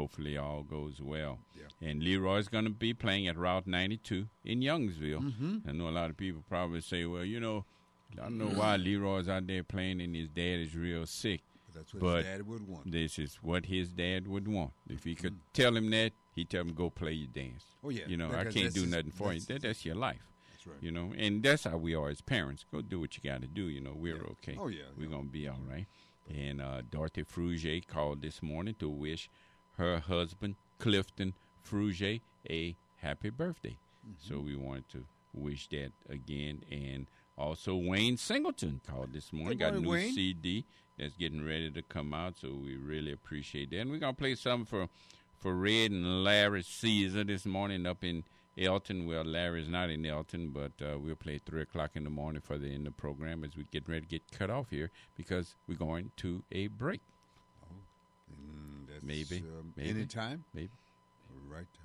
hopefully all goes well. Yeah. And Leroy's going to be playing at Route 92 in Youngsville. Mm-hmm. I know a lot of people probably say, well, I don't know why Leroy's out there playing and his dad is real sick. That's what his dad would want. This is what his dad would want. If he could tell him that, he'd tell him, go play your dance. Oh, yeah. I can't do nothing for you. That's your life. That's right. And that's how we are as parents. Go do what you got to do. We're okay. Oh, yeah. We're going to be all right. And Dorothy Frugier called this morning to wish her husband, Clifton Frugier, a happy birthday. Mm-hmm. So we wanted to wish that again. And also Wayne Singleton called this morning. Got a new Wayne. CD that's getting ready to come out, so we really appreciate that. And we're going to play something for Red and Larry Caesar this morning up in Elton. Well, Larry's not in Elton, but we'll play at 3 o'clock in the morning for the end of the program as we get ready to get cut off here because we're going to a break. Oh, that's, maybe. Any time? Maybe. All right.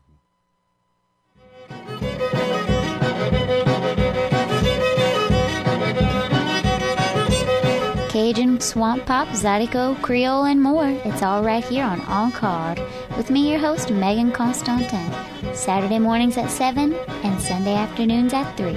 Cajun, Swamp Pop, Zydeco, Creole, and more. It's all right here on En Card. With me, your host, Megan Constantin. Saturday mornings at 7 and Sunday afternoons at 3.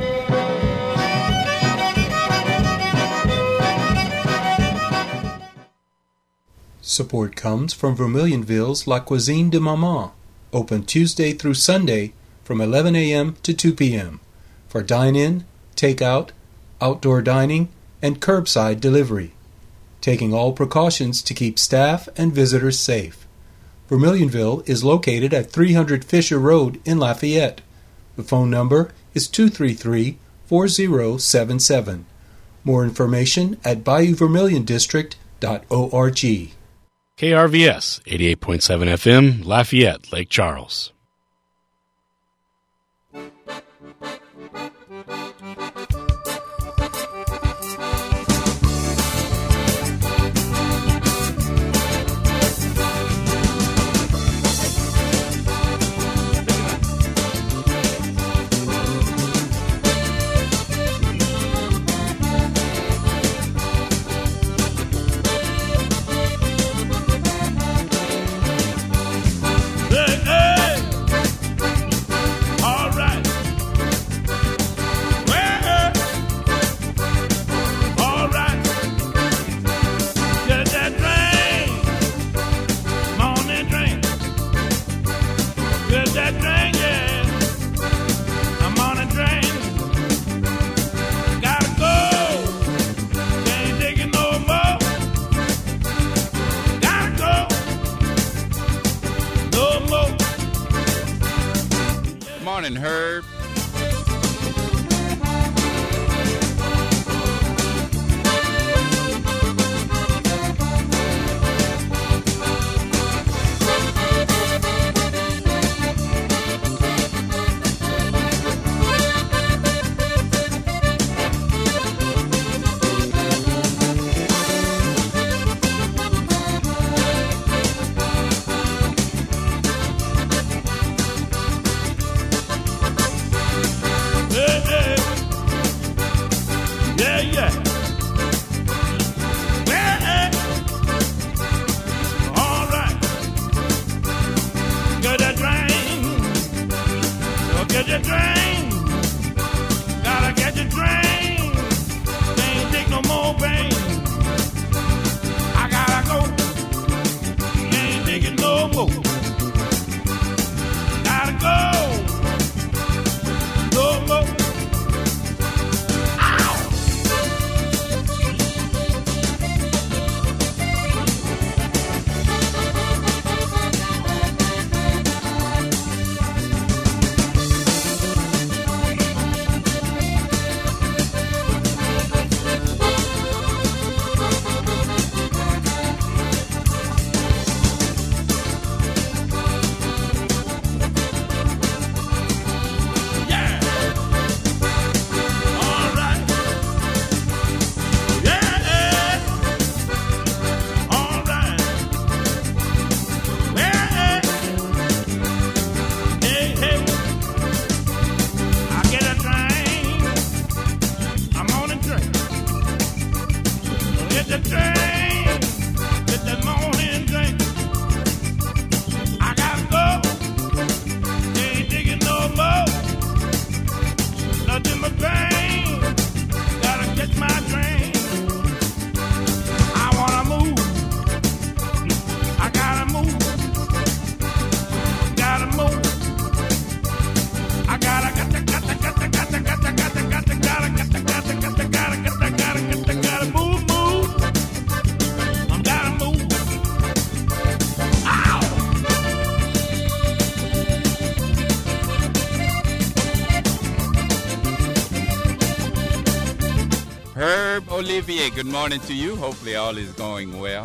Support comes from Vermilionville's La Cuisine de Maman, open Tuesday through Sunday from 11 a.m. to 2 p.m. for dine-in, take-out, outdoor dining, and curbside delivery, taking all precautions to keep staff and visitors safe. Vermilionville is located at 300 Fisher Road in Lafayette. The phone number is 233-4077. More information at BayouVermilionDistrict.org. KRVS 88.7 FM, Lafayette, Lake Charles. Morning, Herb. Olivier, good morning to you. Hopefully all is going well.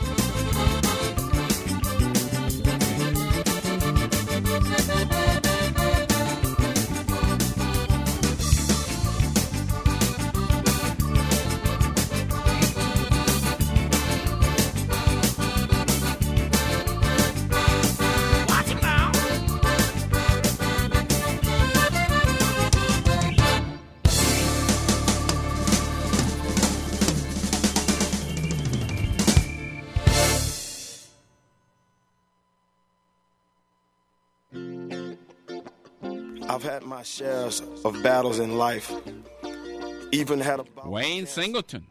I've had my shares of battles in life, even had a Wayne Singleton.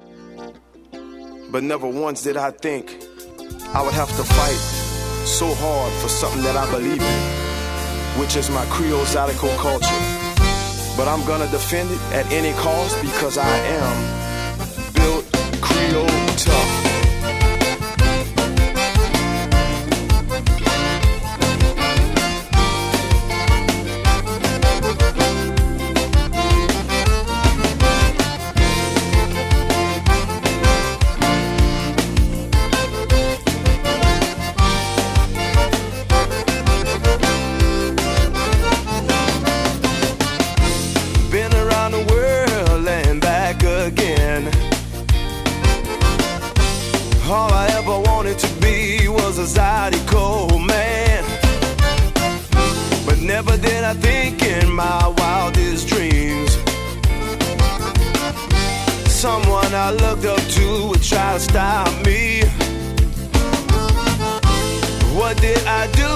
But never once did I think I would have to fight so hard for something that I believe in, which is my Creole Zydeco culture. But I'm gonna defend it at any cost because I am built Creole tough. All I ever wanted to be was a Zydeco man. But never did I think in my wildest dreams someone I looked up to would try to stop me. What did I do?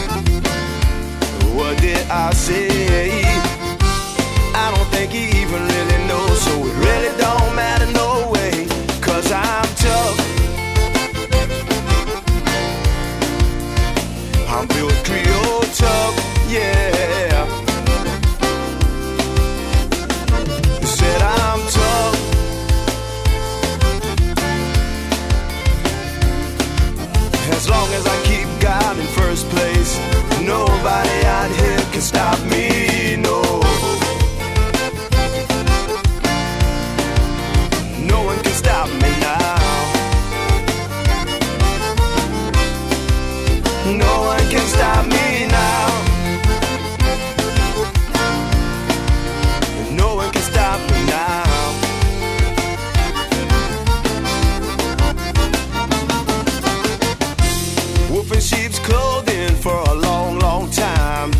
What did I say? I don't think he even really knows, so it really don't matter no way, 'cause I'm tough. I'm built Creole tough, yeah. Said I'm tough. As long as I keep God in first place, nobody out here can stop me, no. No one can stop me now. No one can stop me now. No one can stop me now. Wolf in sheep's clothing for a long, long time.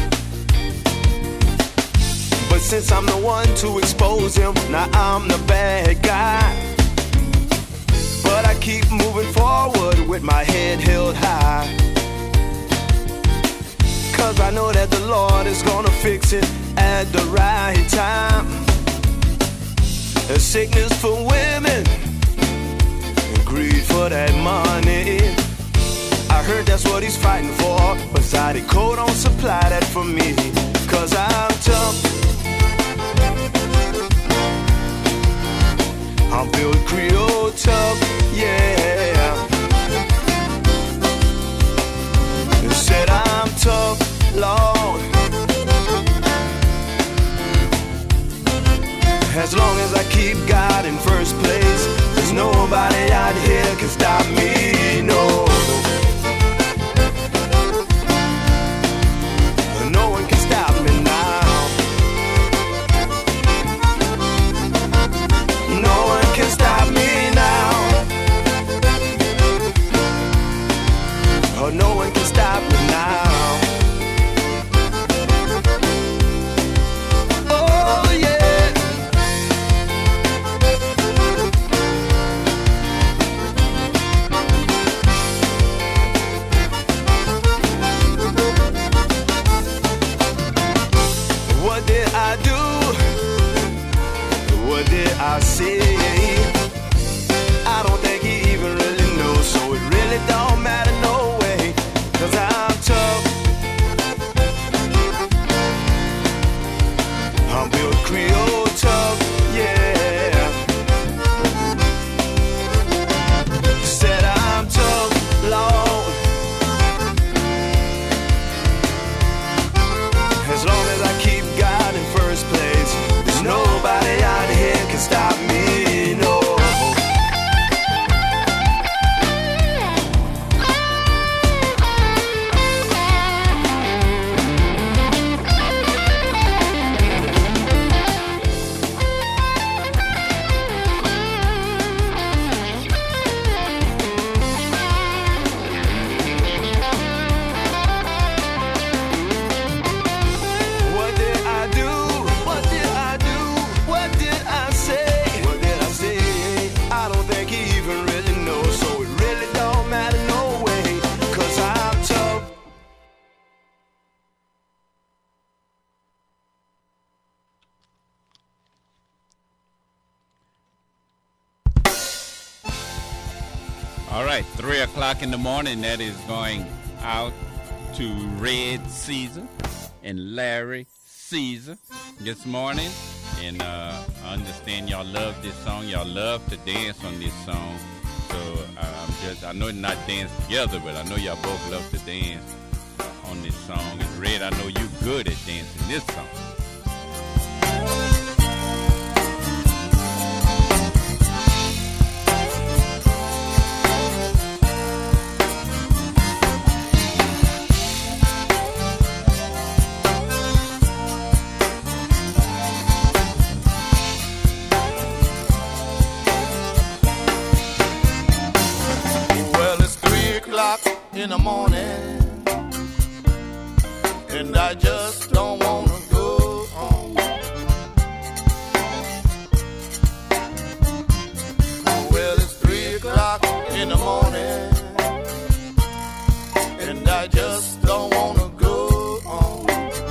But since I'm the one to expose him, now I'm the bad guy. But I keep moving forward with my head held high, 'cause I know that the Lord is gonna fix it at the right time. There's sickness for women and greed for that money. I heard that's what he's fighting for, but Zydeco don't supply that for me, 'cause I'm tough. I'm built Creole tough, yeah. You said I'm tough, Lord. As long as I keep God in first place, there's nobody out here can stop me, no. No one can stop me now. No one can stop me now. Oh, no one can stop me now. All right, 3 o'clock in the morning. That is going out to Red Caesar and Larry Caesar this morning. And I understand y'all love this song. Y'all love to dance on this song. So I know not dance together, but I know y'all both love to dance on this song. And Red, I know you good at dancing this song. In the morning, and I just don't want to go home. Well, it's 3 o'clock in the morning, and I just don't want to go home.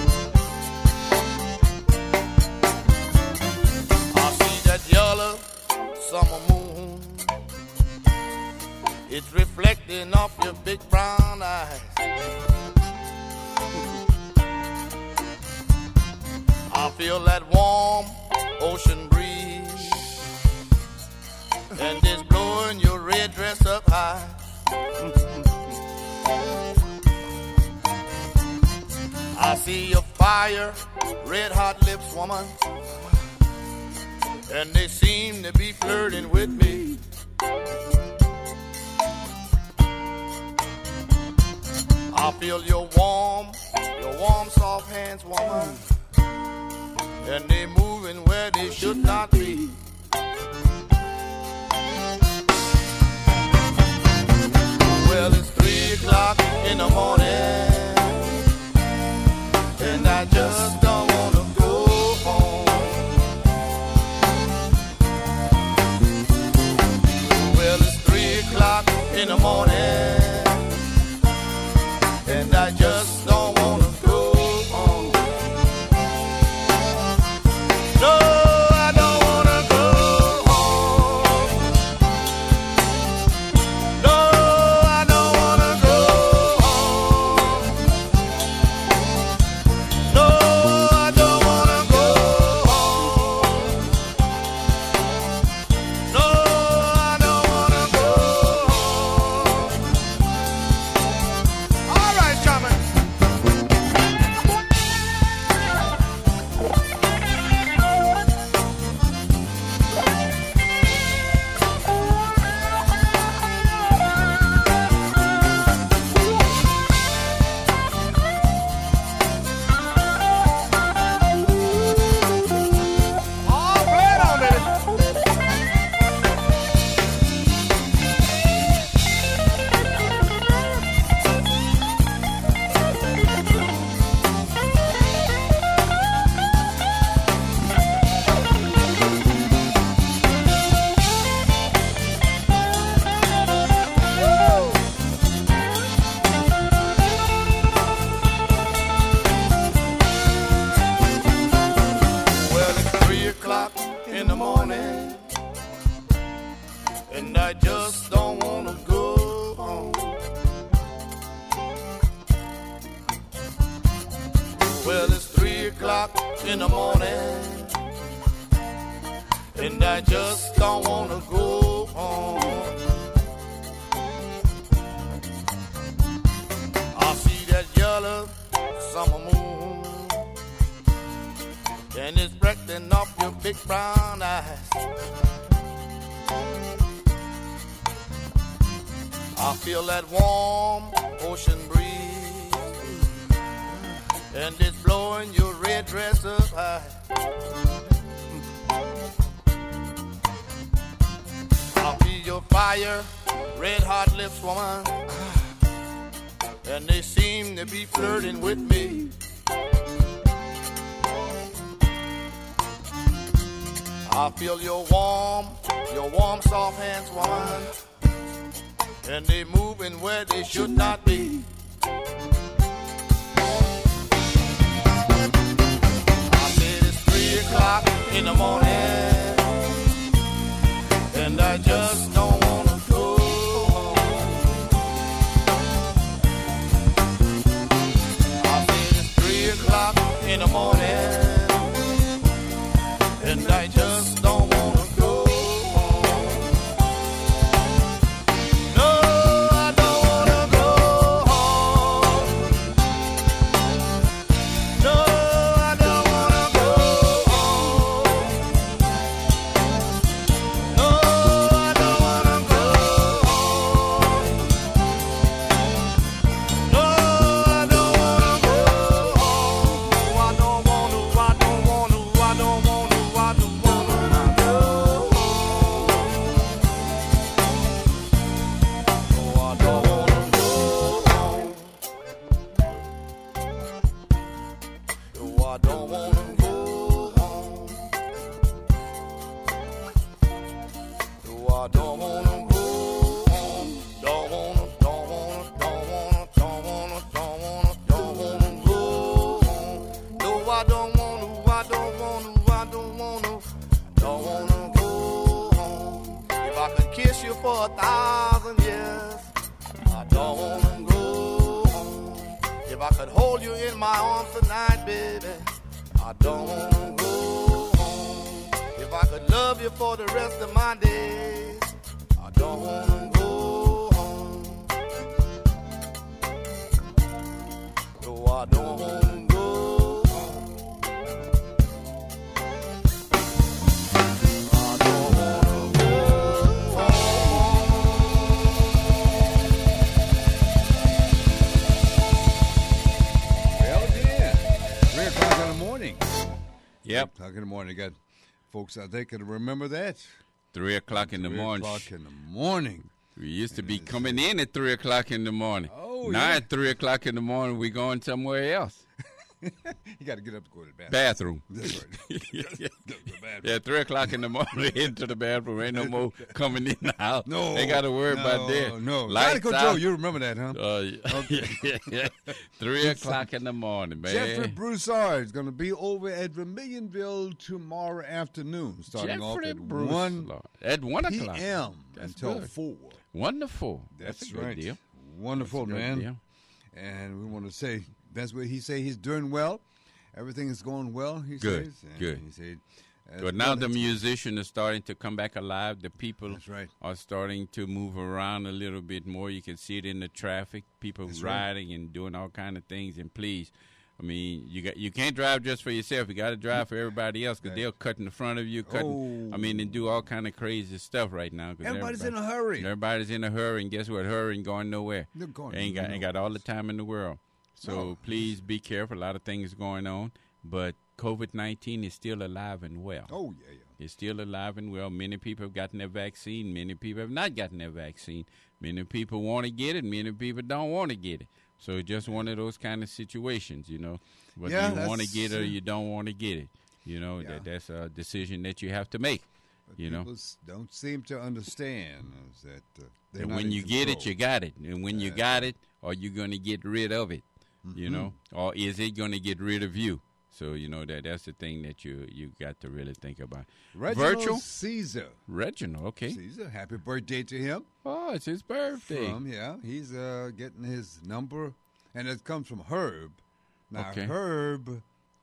I see that yellow summer moon, it's reflecting off your big brown eyes. I feel that warm ocean breeze, and it's blowing your red dress up high. I see your fire, red hot lips, woman, and they seem to be flirting with me. I feel your warm, soft hands, woman, and they moving where they should not be. Well, it's 3 o'clock in the morning, and I just don't want to go home. Well, it's 3 o'clock in the morning, and I just don't want to go home. No, I don't want to go home. No, I don't want to go home. No, I don't want to go home. No, I don't want to go home. All right, Charmin. All right, on baby. Well, it's 3 o'clock in the morning, and I just don't want to go home. Well, it's 3 o'clock in the morning, and I just don't want to go home. I see that yellow summer moon, and it's reflecting off your big brown eyes. I feel that warm ocean breeze, and it's blowing your red dress up high. I feel your fire, red hot lips, woman, and they seem to be flirting with me. I feel your warm, soft hands, woman, and they moving where they should not be. I said it's 3 o'clock in the morning, and I just don't want to go home. don't wanna go home. No, I don't wanna go home. Don't wanna go home. No, I don't wanna go home. If I could kiss you for 1,000 years, I don't wanna go home. If I could hold you in my arms tonight, baby, I don't wanna go home. If I could love you for the rest of my days, I don't wanna go home. No, I don't wanna go home. Yep. 3 o'clock in the morning. Got folks out there can remember that. 3 o'clock in the morning. 3 o'clock in the morning. We used to be coming in at 3 o'clock in the morning. Oh, now yeah. at 3 o'clock in the morning, we going somewhere else. You got to get up to go to the bathroom. Bathroom. That's right. Yeah. Go to the bathroom. Yeah, 3 o'clock in the morning, into the bathroom. Ain't no more coming in the house. No. They got to worry about that. No. Lights Radical out. Joe, you remember that, huh? Yeah. 3 o'clock in the morning, man. Jeffrey Broussard is going to be over at Vermilionville tomorrow afternoon, starting off Jeffrey at Bruce 1 at 1 o'clock. p.m. That's until good. 4. Wonderful. That's a good right. deal. Wonderful, That's a good man. deal. And we want to say that's what he say. He's doing well. Everything is going well, he Good, says. And good. He said, But now the musicians are starting to come back alive. The people That's right. are starting to move around a little bit more. You can see it in the traffic. People That's right. riding and doing all kind of things. And please, I mean, you can't drive just for yourself. You got to drive for everybody else because they'll cut in the front of you, and do all kind of crazy stuff right now. Everybody's in a hurry. Everybody's in a hurry, and guess what? Hurrying going nowhere. They're going ain't got all the time in the world. So please be careful. A lot of things going on, but COVID-19 is still alive and well. Oh, yeah. It's still alive and well. Many people have gotten their vaccine. Many people have not gotten their vaccine. Many people want to get it. Many people don't want to get it. So it's just one of those kind of situations, you know. Whether you want to get it or you don't want to get it. You know, that's a decision that you have to make. But you know, people don't seem to understand is that they're and not when in you get it, control. you got it. And when you got it, are you going to get rid of it? You know, or is it going to get rid of you? So, you know, that's the thing that you got to really think about. Reginald Virtual? Caesar. Reginald, okay. Caesar, happy birthday to him. Oh, it's his birthday. He's getting his number, and it comes from Herb. Now, Okay. Herb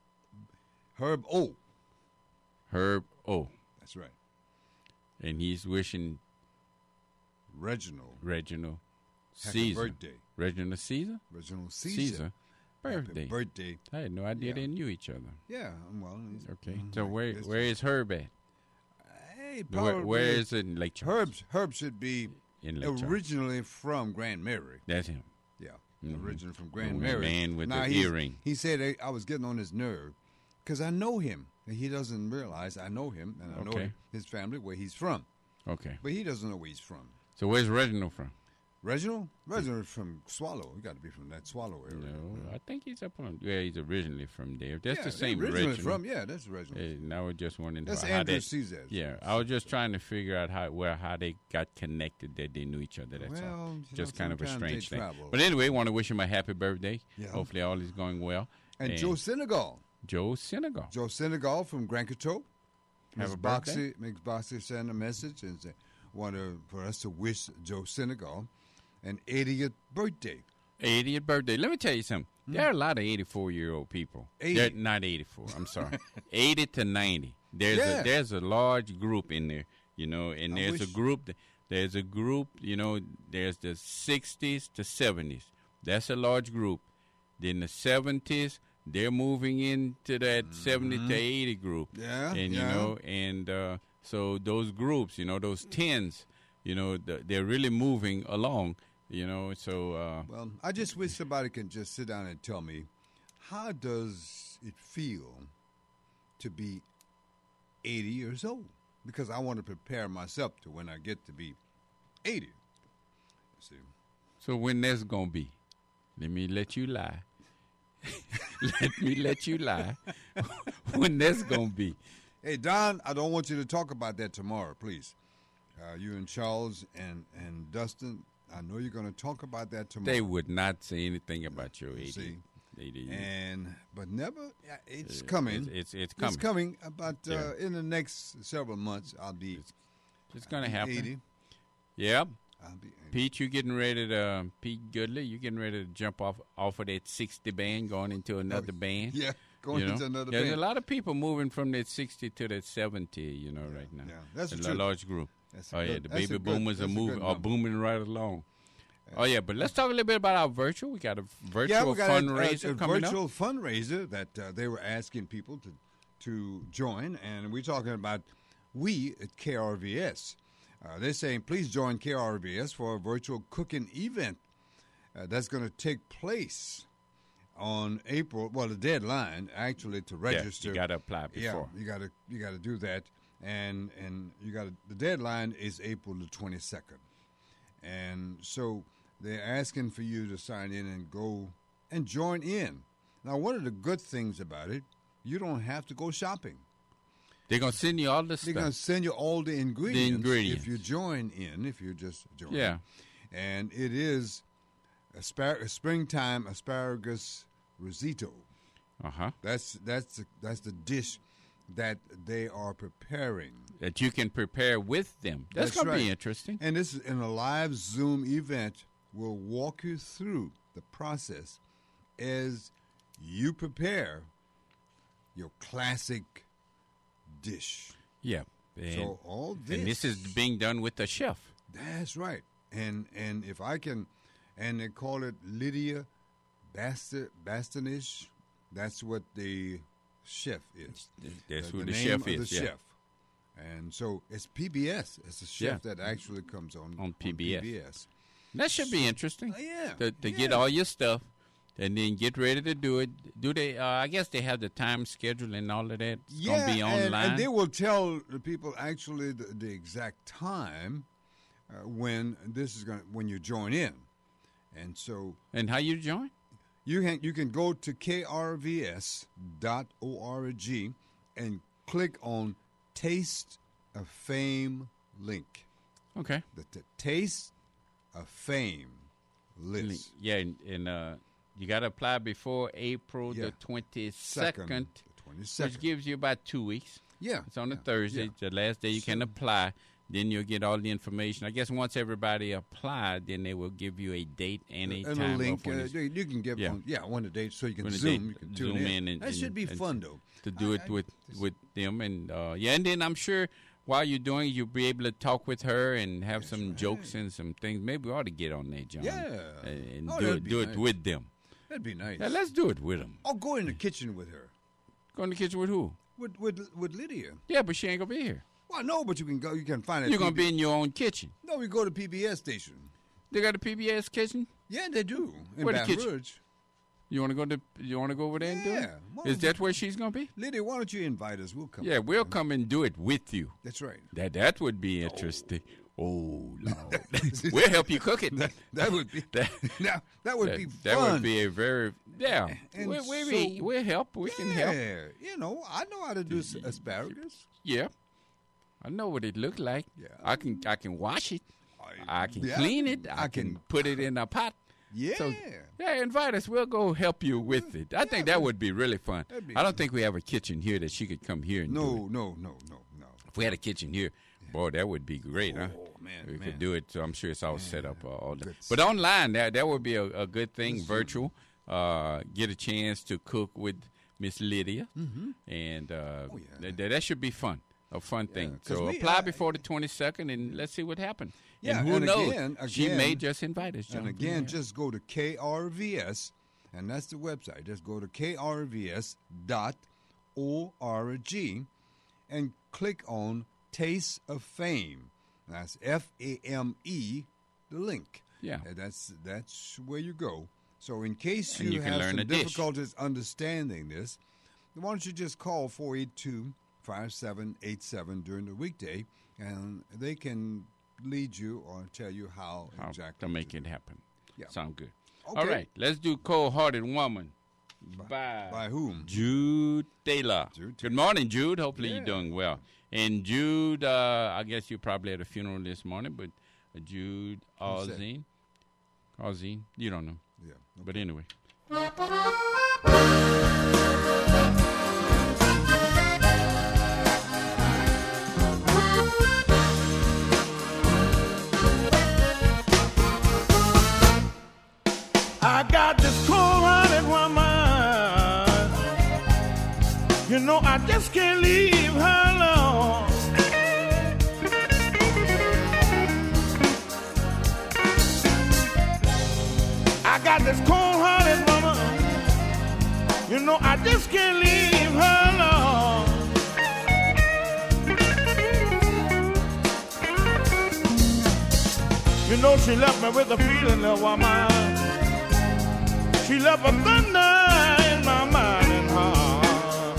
O. Herb O. That's right. And he's wishing Reginald. Reginald Happy Caesar. birthday. Reginald Caesar? Reginald Caesar. Birthday. Happy birthday. I had no idea they knew each other. Yeah, well. He's, Okay. So where is Herb at? Hey, probably. Where is it in Lake Charles? Herb should be In Lake Charles. originally from Grand Mary. That's him. Yeah, Mhm. originally from Grand Oh, Mary. man with Now, the he's- earring. He said I was getting on his nerve because I know him. And he doesn't realize I know him, and I know Okay. his family, where he's from. Okay. But he doesn't know where he's from. So where's Reginald from? Reginald is from Swallow. You got to be from that Swallow area. No, I think he's up on. Yeah, he's originally from there. That's the same originally Reginald. from. Yeah, that's Reginald. And I was just wondering That's how Andrew that. Caesar. Yeah, I was just trying to figure out how they got connected, that they knew each other. That's all. Well, Just kind of a sometimes they strange thing. travel. But anyway, want to wish him a happy birthday. Yeah. Hopefully all is going well. And Joe Senegal. Joe Senegal. Joe Senegal from Grand Coteau. Have a birthday? Miss Boxer sent a message and said, for us to wish Joe Senegal an 80th birthday. 80th birthday. Let me tell you something. There are a lot of 84-year-old people. 80. They're not 84. I'm sorry. 80 to 90. There's a large group in there, you know, and there's a group, there's the 60s to 70s. That's a large group. Then the 70s, they're moving into that 70 to 80 group. Yeah, And, yeah. you know, and so those groups, you know, those 10s, you know, they're really moving along. You know, so Well, I just wish somebody can just sit down and tell me, how does it feel to be 80 years old? Because I want to prepare myself to when I get to be 80. See? when that's gonna be? Let me let you lie. let me let you lie. When that's going to be. Hey, Don, I don't want you to talk about that tomorrow, please. You and Charles and Dustin, I know you're going to talk about that tomorrow. They would not say anything about your 80. See? 80. But never, it's coming. It's coming. It's coming. About in the next several months, I'll be. It's going to happen. 80. Yep. I'll be 80. Pete, you getting ready to Pete Goodley? You getting ready to jump off of that 60 band, going into another band? Yeah, going into another There's band. a lot of people moving from that 60 to that 70. Right now. Yeah, that's a true. large group. That's Oh yeah, the that's baby boomers are good number. booming right along. Oh yeah, but let's talk a little bit about our virtual. We got a virtual we got fundraiser a coming virtual up. fundraiser that they were asking people to join, and we're talking about we at KRVS. They're saying please join KRVS for a virtual cooking event that's going to take place on April. Well, the deadline actually to register. Yeah, you got to apply before. Yeah, you got to do that, and you got the deadline is April the 22nd, and so they're asking for you to sign in and go and join in. Now, one of the good things about it, you don't have to go shopping. They're going to send you all the They're going to stuff. send you all the ingredients. ingredients. If you join in, if you just join. Yeah. And it is springtime asparagus risotto. Uh-huh. That's the dish that they are preparing. That you can prepare with them. That's going to be interesting. And this is in a live Zoom event. We'll walk you through the process as you prepare your classic dish. Yeah. And, So all this. and this is being done with the chef. That's right. And if I can, and they call it Lydia Bastonish. That's what the chef is. That's who the the name chef of is. the yeah. chef. And so it's PBS. It's a chef that actually comes on PBS. That should be interesting. Yeah. To get all your stuff and then get ready to do it. Do they? I guess they have the time schedule and all of that. It's going to be online. and they will tell the people actually the exact time when this is going when you join in, and so And how you join? you can go to krvs.org and click on Taste of Fame link. Okay. The Taste of Fame list. Yeah, and you got to apply before April the 22nd, which gives you about 2 weeks. Yeah. It's on a Thursday, the last day you can apply. Then you'll get all the information. I guess once everybody applied, then they will give you a date and a and time. a link. of when it's- You can get Yeah. one of the dates so you can when the Zoom. date- You can tune Zoom in. in That should be and fun, though. to do it with them. And and then I'm sure while you're doing it, you'll be able to talk with her and have some jokes and some things. Maybe we ought to get on there, John. Yeah. And Oh, do that'd it be nice. with them. That'd be nice. Yeah, let's do it with them. I'll go in the kitchen with her. Go in the kitchen with who? With Lydia. Yeah, but she ain't gonna be here. Well, no, but you can go. You can find it. You're gonna be in your own kitchen. No, we go to PBS station. They got a PBS kitchen. Yeah, they do. In Where the Baton kitchen? Rouge. You wanna go over there and do it? Yeah. Well, Is that where she's gonna be? Lydia, why don't you invite us? We'll come. Yeah, we'll come and do it with you. That's right. That would be interesting. Oh Lord, we'll help you cook it. That would be. That- that would be fun. That would be a very And we'll help. We can help. Yeah, I know how to do asparagus. Yeah, I know what it looked like. Yeah. I can wash it. I can Yeah, clean it. I I can can- put it in a pot. Yeah. So, yeah, invite us. We'll go help you with it. I think that would be really fun. that'd be I don't think we have a kitchen here that she could come here and do it. No. If we had a kitchen here, boy, that would be great, huh? Oh, man, We man. could do it. So I'm sure it's all set up. All Good but online, that would be a good thing. Virtual, get a chance to cook with Miss Lydia, and that should be fun. A fun thing. 'cause So we, apply before the 22nd, and let's see what happens. Yeah, and who and knows? again- She may just invite us. And John. again, Yeah. just go to KRVS, and that's the website. Just go to krvs.org and click on Taste of Fame. That's FAME, the link. Yeah. And that's where you go. So in case And you you can have learn some a dish. difficulties understanding this, why don't you just call 482-5787 during the weekday, and they can lead you or tell you how How exactly to make it happen. Yeah. Sound good. Okay. All right, let's do Cold Hearted Woman. By whom? Jude Taylor. Jude. Good morning, Jude. Hopefully Yeah. you're doing well. And Jude, I guess you probably had a funeral this morning, but Jude Who's that? Alzine. Alzine, you don't know. Yeah. But anyway. I got this cold-hearted woman. You know I just can't leave her alone. I got this cold-hearted woman. You know I just can't leave her alone. You know she left me with a feeling, little woman. She left a thunder in my mind and heart.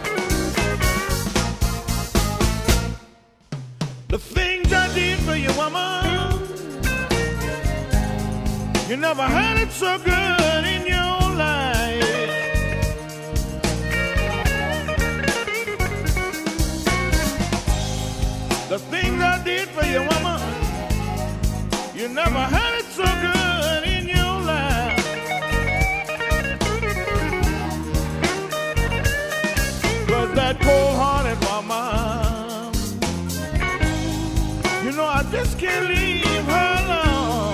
The things I did for you, woman, you never had it so good in your life. The things I did for you, woman, you never had it so good in your life. But that cold-hearted woman, you know I just can't leave her alone.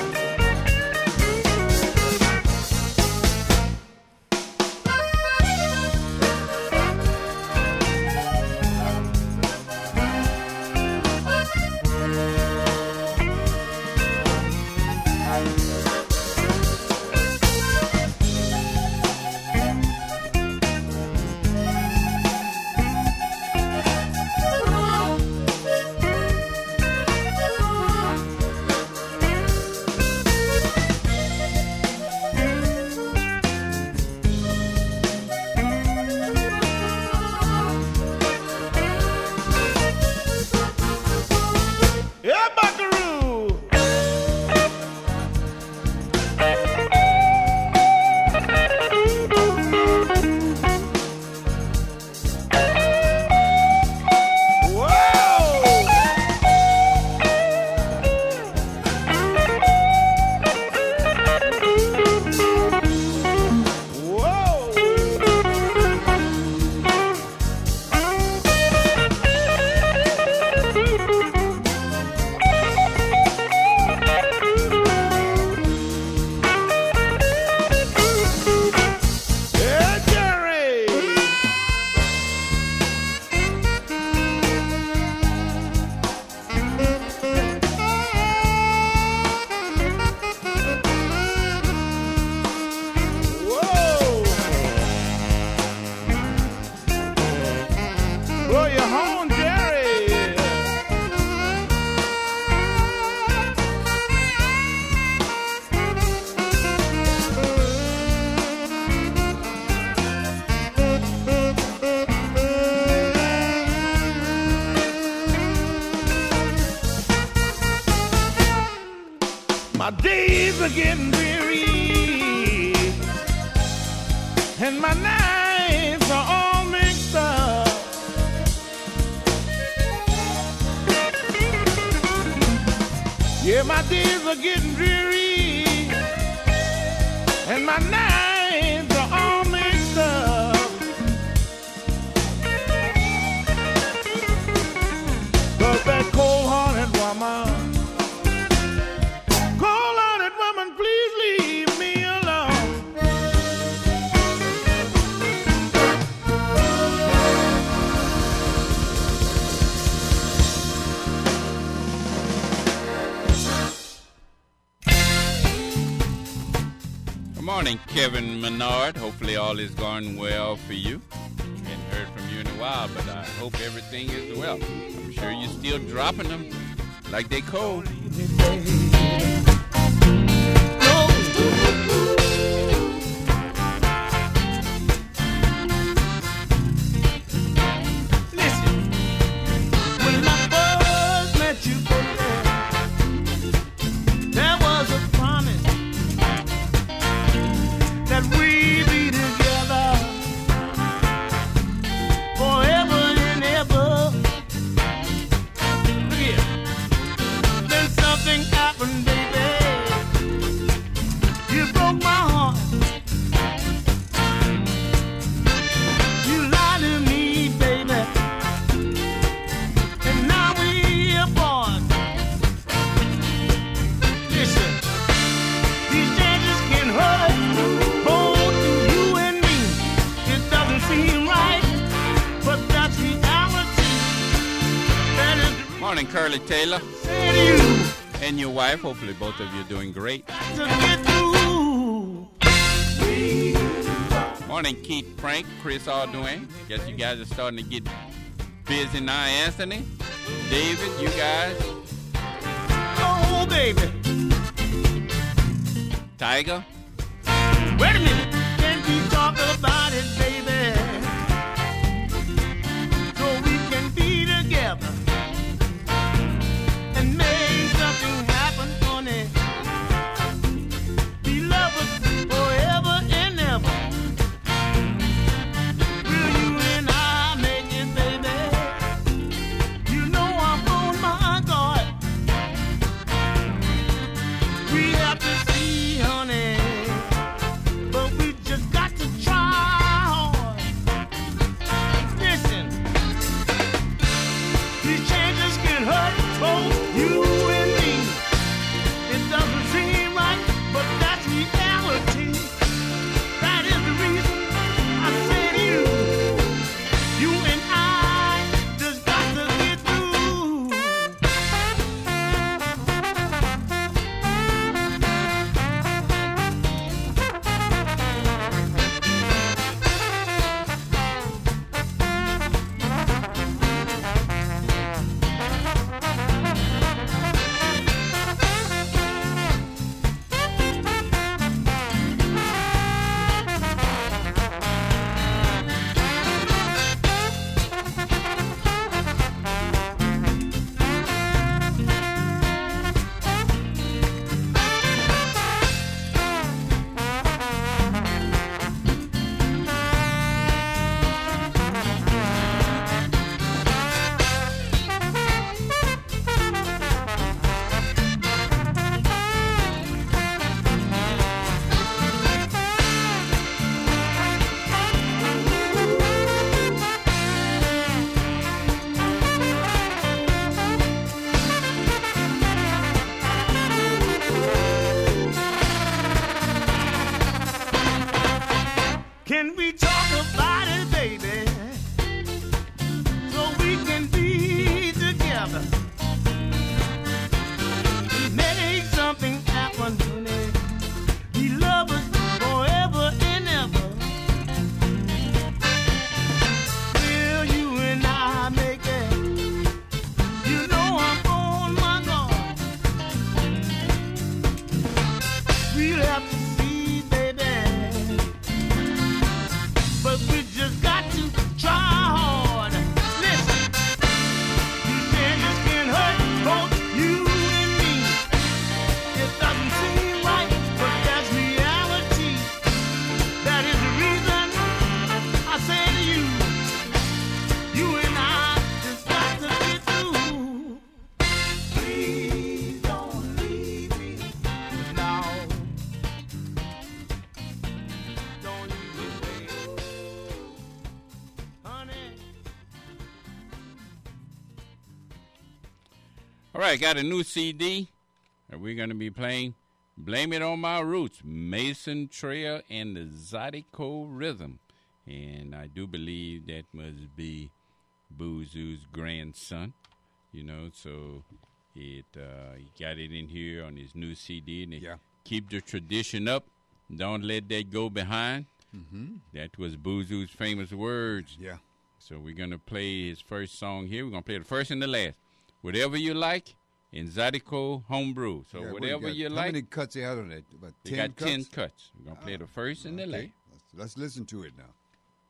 Yeah, buckaroo. Yeah, Jerry. Whoa. Blow your horn, Jerry. My days are getting weary, and my nights are all mixed up. Yeah, my days are getting dreary, and my nights are all mixed up. But that cold-hearted woman, cold-hearted woman, please leave me alone. Good morning, Kevin Menard. Hopefully all is going well for you. Hadn't heard from you in a while, but I hope everything is well. I'm sure you're still dropping them like they cold. Listen, when I first met you, there was a promise that we'd be together. Curly Taylor and your wife. Hopefully both of you are doing great. Morning, Keith, Frank, Chris, all doing. Guess you guys are starting to get busy now. Anthony, David, you guys. Oh, baby. Tiger. Wait a minute. Can we talk about it, baby? So we can be together and make something happen, honey. Be lovers forever and ever. Will you and I make it, baby? You know I'm on my guard. We have to see, honey. But we just got to try hard. Listen, these changes can hurt both you and me. It doesn't seem right, but that's reality. That is the reason I say to you, you and I just got to get through. Can we talk about it, baby? So we can be together. Make something happen, honey. Be lovers forever and ever. Will you and I make it? You know I'm on my guard. We'll have to see, baby. But we just got to try hard. Listen, these changes can hurt both you and me. It doesn't seem right, but that's reality. That is the reason I say to you, you and I just got to get through. Please don't leave me now. Don't leave me, baby. Honey. All right, got a new CD that we're going to be playing. Blame It on My Roots, Mason Trail and the Zydeco Rhythm. And I do believe that must be Boozoo's grandson, you know, so he got it in here on his new CD. And Yeah. Keep the tradition up. Don't let that go behind. Mm-hmm. That was Boozoo's famous words. Yeah. So we're going to play his first song here. We're going to play the first and the last. Whatever you like in Zydeco Homebrew. So Yeah, whatever you How like. many cuts you had on it? About We 10 got cuts? 10 cuts. We're going to play the first and the last. Okay. Let's listen to it now.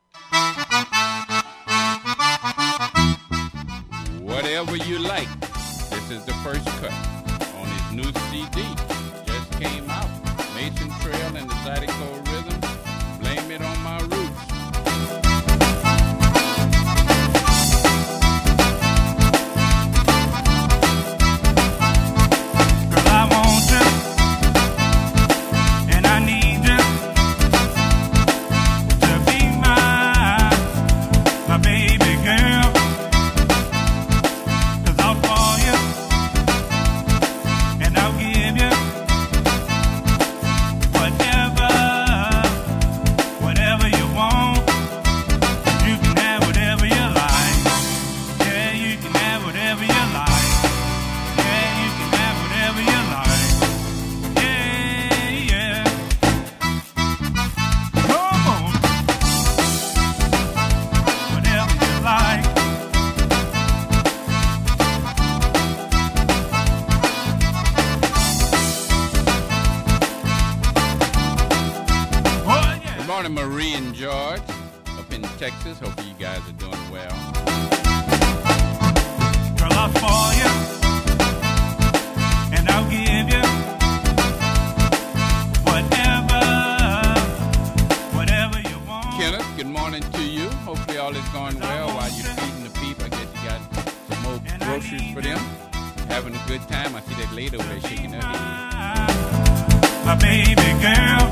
Whatever you like. This is the first cut on his new CD. Just came out. Mason Trail and the Zydeco Rhythm. Blame It on My Roots. Girl, I want you, and I need you to be my baby girl. 'Cause I'll call you, and I'll give you whatever morning, Marie and George, up in Texas. Hope you guys are doing well. Girl, I'll for you, and I'll give you whatever you want. Kenneth, good morning to you. Hopefully all is going well while you're feeding the people. I guess you got some more groceries for them. Having a good time. I see that lady over there shaking her head. My baby girl.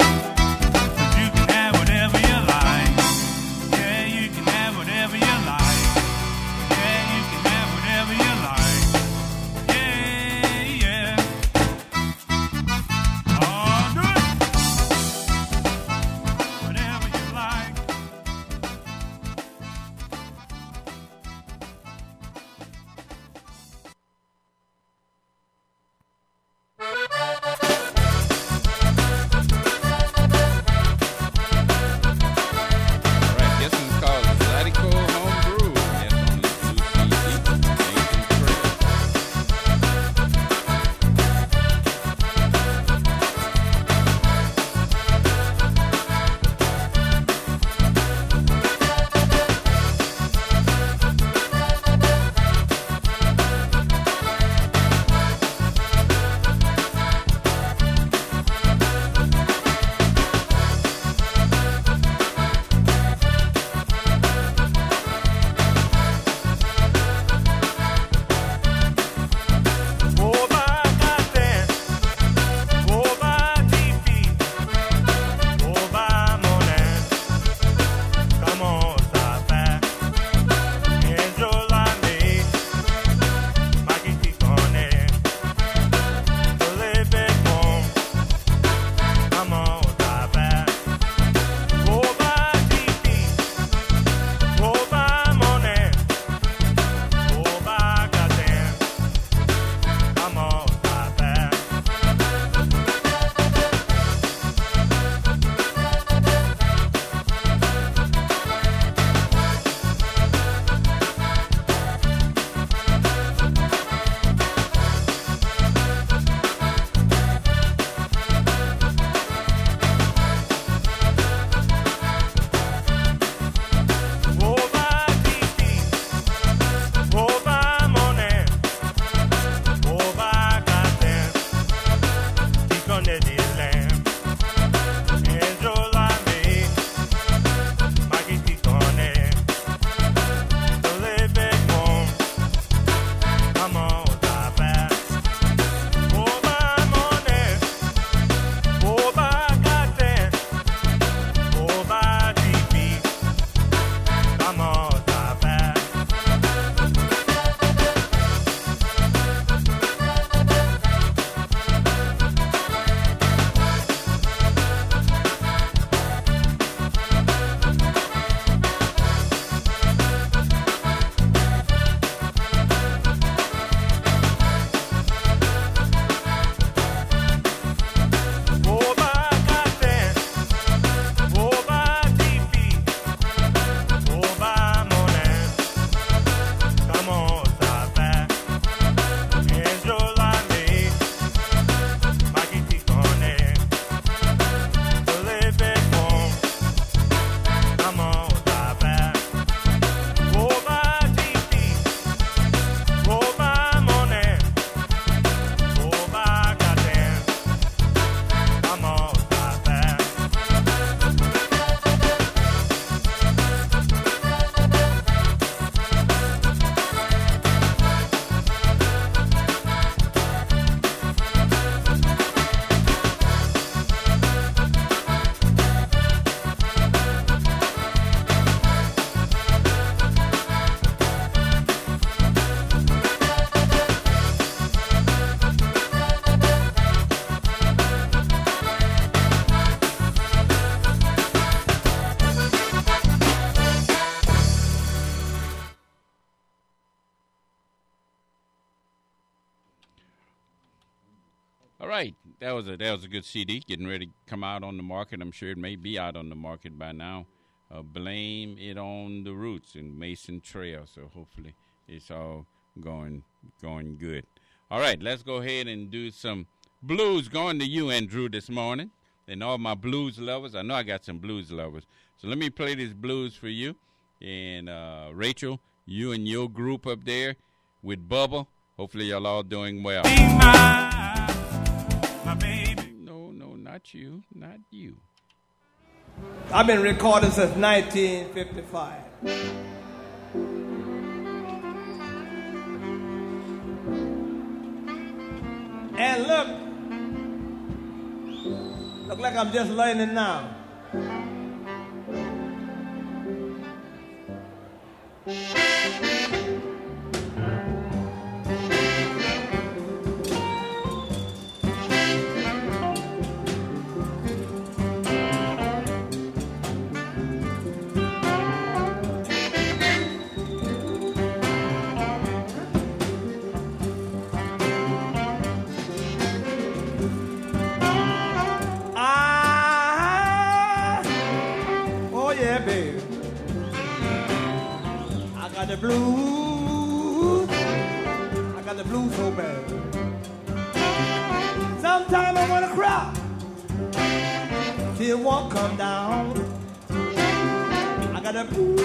right. That was a good CD getting ready to come out on the market. I'm sure it may be out on the market by now. Blame It on the Roots in Mason Trail. So hopefully it's all going good. All right, let's go ahead and do some blues. Going to you, Andrew, this morning. and all my blues lovers. I know I got some blues lovers. So let me play this blues for you. And Rachel, you and your group up there with Bubba, hopefully y'all all doing well. Be my baby. No, not you. Not you. I've been recording since 1955. And look like I'm just learning now. The blues, I got the blues so bad. Sometimes I wanna cry till one come down. I got the blues,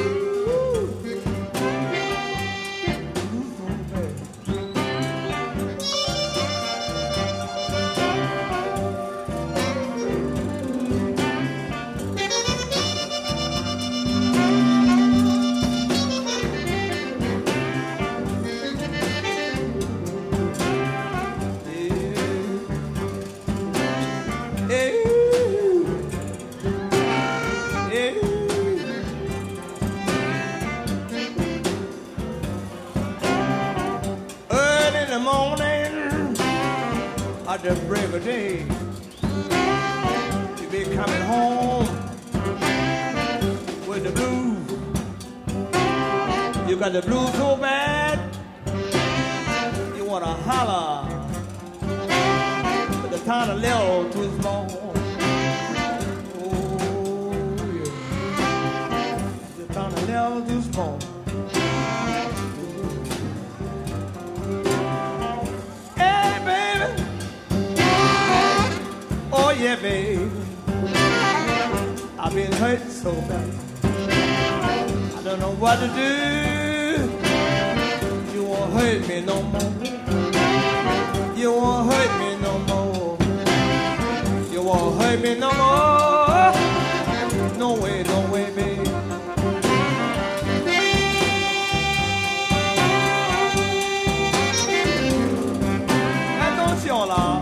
so bad. The break of day, you be coming home with the blues. You got the blues so bad, you wanna holler, but the time a little too small. Oh yeah, the time a little too small. Oh yeah, baby, I've been hurt so bad. I don't know what to do. You won't hurt me no more. You won't hurt me no more. You won't hurt me no more. No way, baby. Attention là.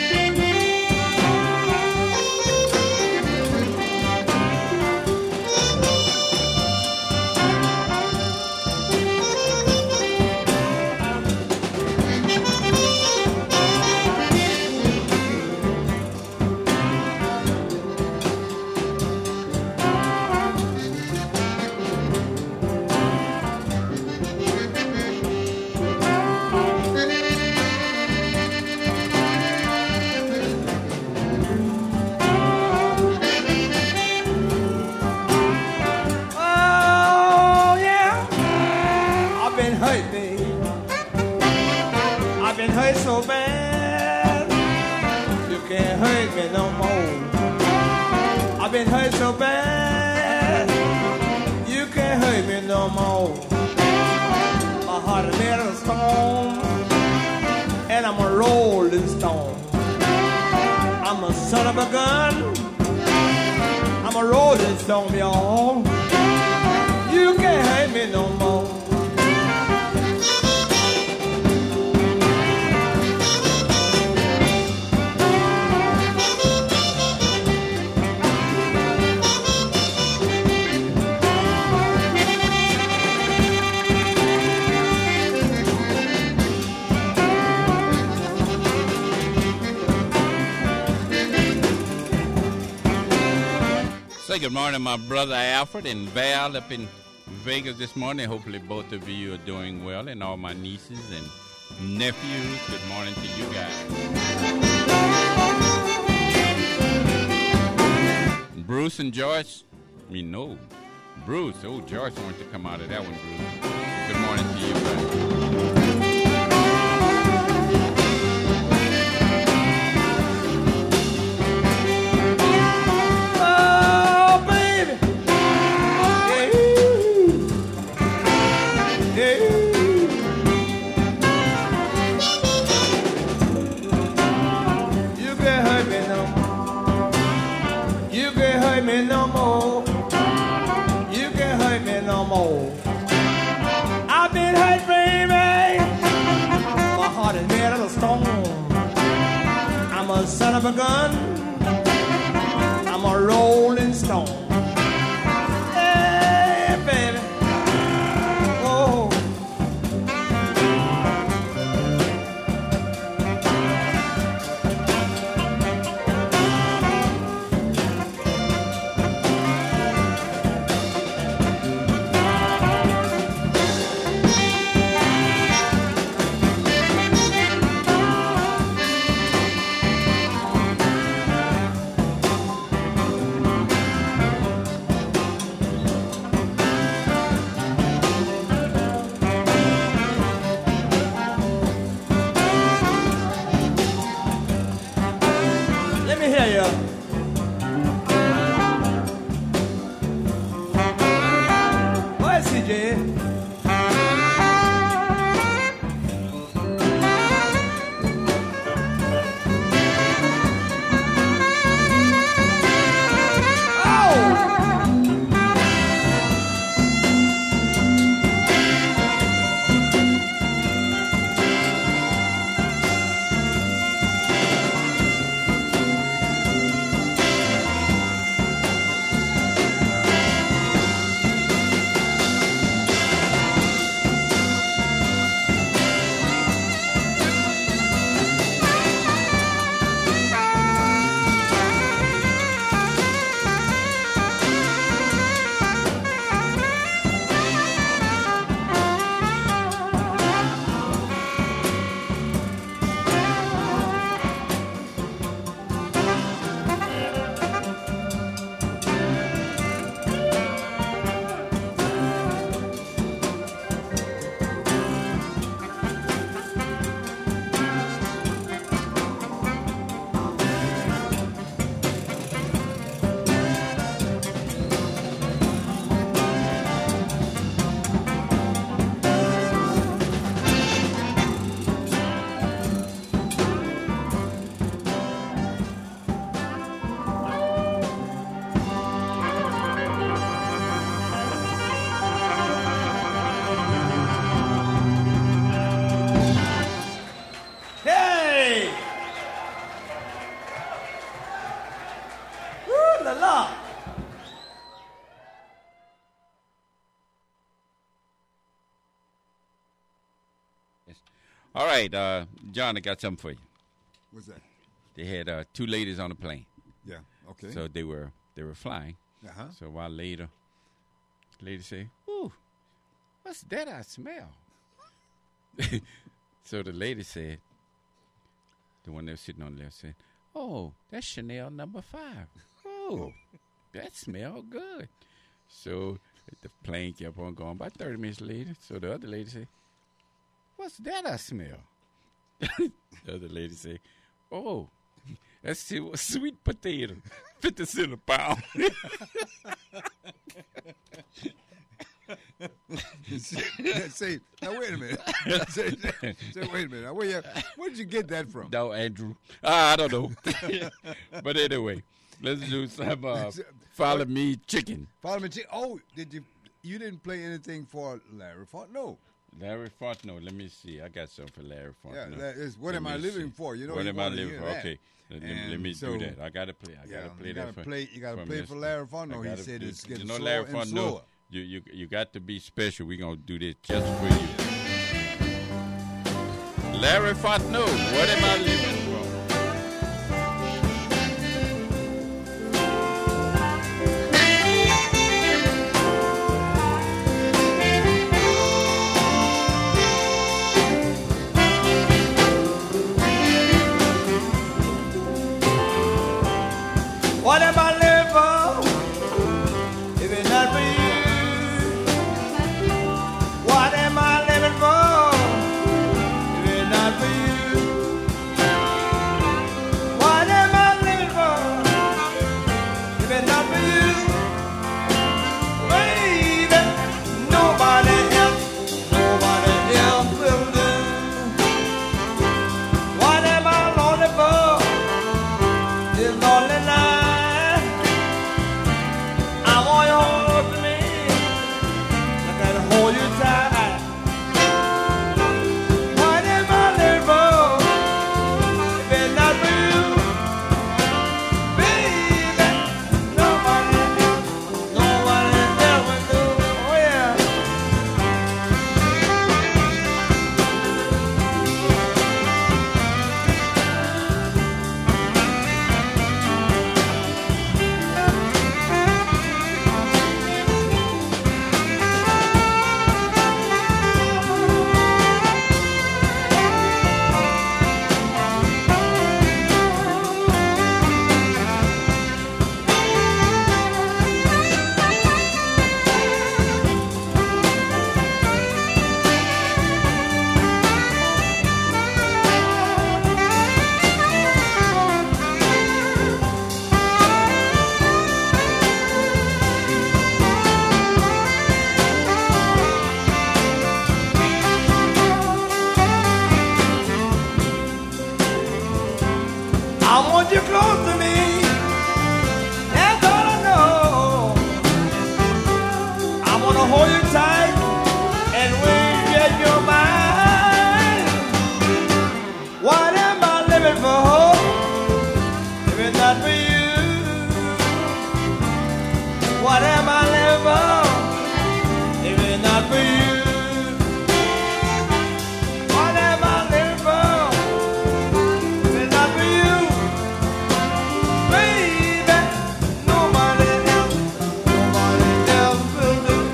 Hurt so bad, you can't hurt me no more. I've been hurt so bad, you can't hurt me no more. My heart is made of stone, and I'm a rolling stone. I'm a son of a gun, I'm a rolling stone, y'all. You can't hurt me no more. Say good morning, my brother Alfred and Val up in Vegas this morning. Hopefully both of you are doing well, and all my nieces and nephews. Good morning to you guys. Bruce and Joyce. No. Bruce. Oh, Joyce wanted to come out of that one, Bruce. Good morning to you guys. more. I've been hurt, baby. My heart is made of stone. I'm a son of a gun. I'm a rolling stone. Hey, baby. Oh. Let me hear you. Go ahead, CJ. Hey! Woo la la! All right, John, I got something for you. What's that? They had two ladies on the plane. Yeah. Okay. So they were flying. Uh-huh. So a while later, the lady say, "Ooh, what's that I smell?" So the lady said, the one that was sitting on the left said, "Oh, that's Chanel number 5. Oh, that smell good." So the plane kept on going. About 30 minutes later, so the other lady said, "What's that I smell?" The other lady said, "Oh, that's sweet potato, 50 cents a pound." Say, now wait a minute. Say, wait a minute. Now, where did you get that from? No, Andrew. I don't know. But anyway, let's do some Follow Me Chicken. Follow Me Chicken. Oh, you didn't play anything for Larry Fontenot? Larry Fontenot. Let me see. I got something for Larry Fontenot. Yeah, that is What Am I Living For? You know, What you Am I wanna Living hear For? that. Okay. Let me do that. I got to play. I got to play that. You got to play for Larry Fontenot. He said it's getting slower Larry and Fontenot, slower. You got to be special. We're going to do this just for you. Larry Fontenot, What Am I Living For? What am I living for if it's not for you? What am I living for if it's not for you? hold you tight and when you get your mind. What am I living for if it's not for you? What am I living for if it's not for you? What am I living for if it's not for you? Baby, nobody else will do.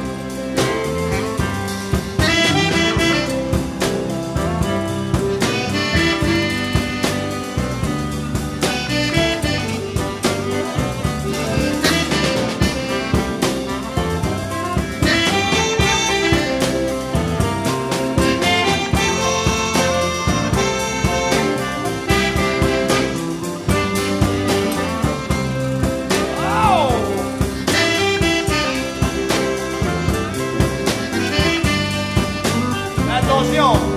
Attention!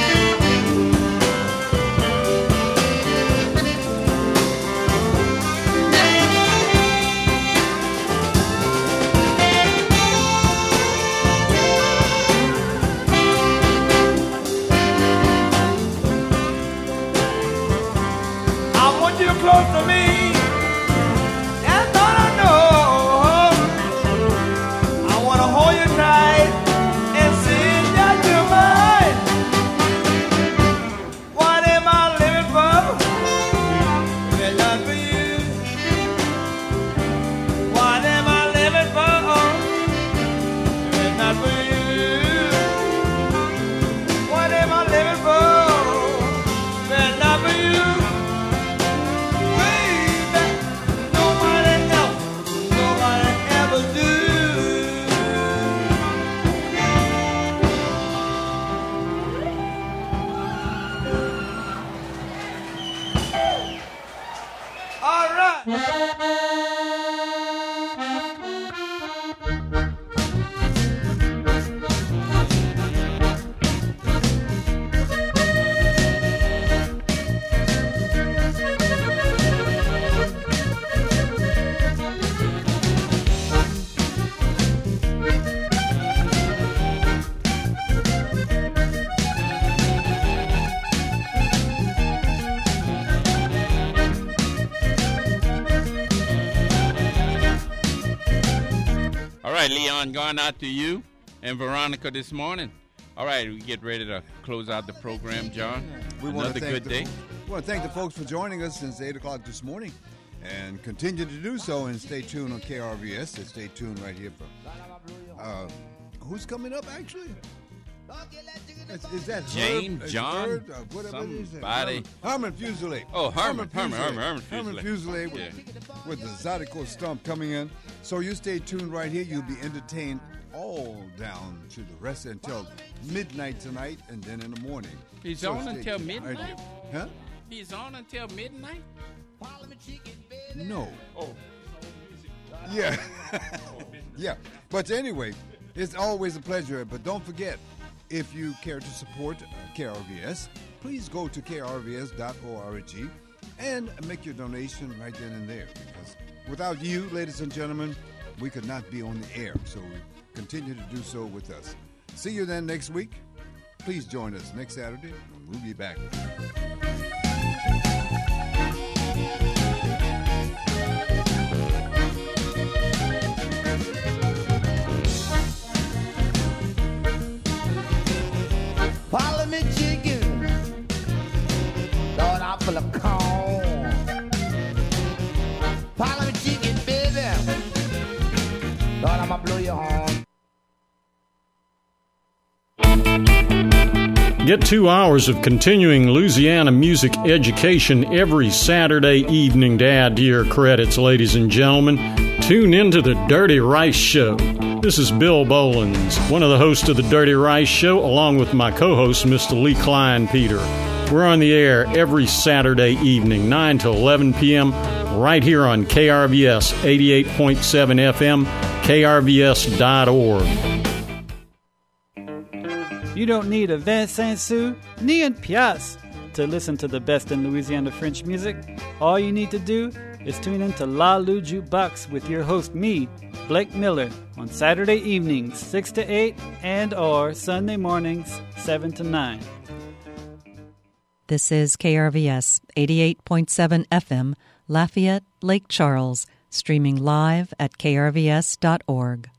I want you close to me. That's all I know. I want to hold you tight and see that you're mine. What am I living for if it's not for you? What am I living for if it's not for you? What am I living for if it's not for you? Baby, nobody ever do. All right. All right, Leon, going out to you and Veronica this morning. All right, we get ready to close out the program, John. Another good day. We want to thank the folks for joining us since 8 o'clock this morning and continue to do so and stay tuned on KRVS and stay tuned right here for who's coming up actually? Is that Jane, Herb, John, Bird, whatever it is? somebody. Herman Fuselier. Oh, Herman Fuselier Fuselier. with the Zydeco Stump coming in. So you stay tuned right here. You'll be entertained all down to the rest until midnight tonight and then in the morning. He's So on stay until tuned midnight? right here. Huh? He's on until midnight? No. Oh. Yeah. Yeah. But anyway, it's always a pleasure. But don't forget, if you care to support KRVS, please go to krvs.org and make your donation right then and there. Because without you, ladies and gentlemen, we could not be on the air. So continue to do so with us. See you then next week. Please join us next Saturday, and we'll be back. Follow me, chicken. Lord, I'm full of corn. Follow me, chicken, baby. Lord, I'ma blow your horn. Get 2 hours of continuing Louisiana music education every Saturday evening to add to your credits, ladies and gentlemen. Tune into the Dirty Rice Show. This is Bill Bolins, one of the hosts of the Dirty Rice Show, along with my co-host, Mr. Lee Klein Peter. We're on the air every Saturday evening, 9 to 11 p.m., right here on KRVS 88.7 FM, krvs.org. You don't need a Vincent Sou ni un pièce to listen to the best in Louisiana French music. All you need to do is tune in to La Lou Jukebox with your host, me, Blake Miller on Saturday evenings 6 to 8 and or Sunday mornings 7 to 9. This is KRVS 88.7 FM, Lafayette, Lake Charles, streaming live at krvs.org.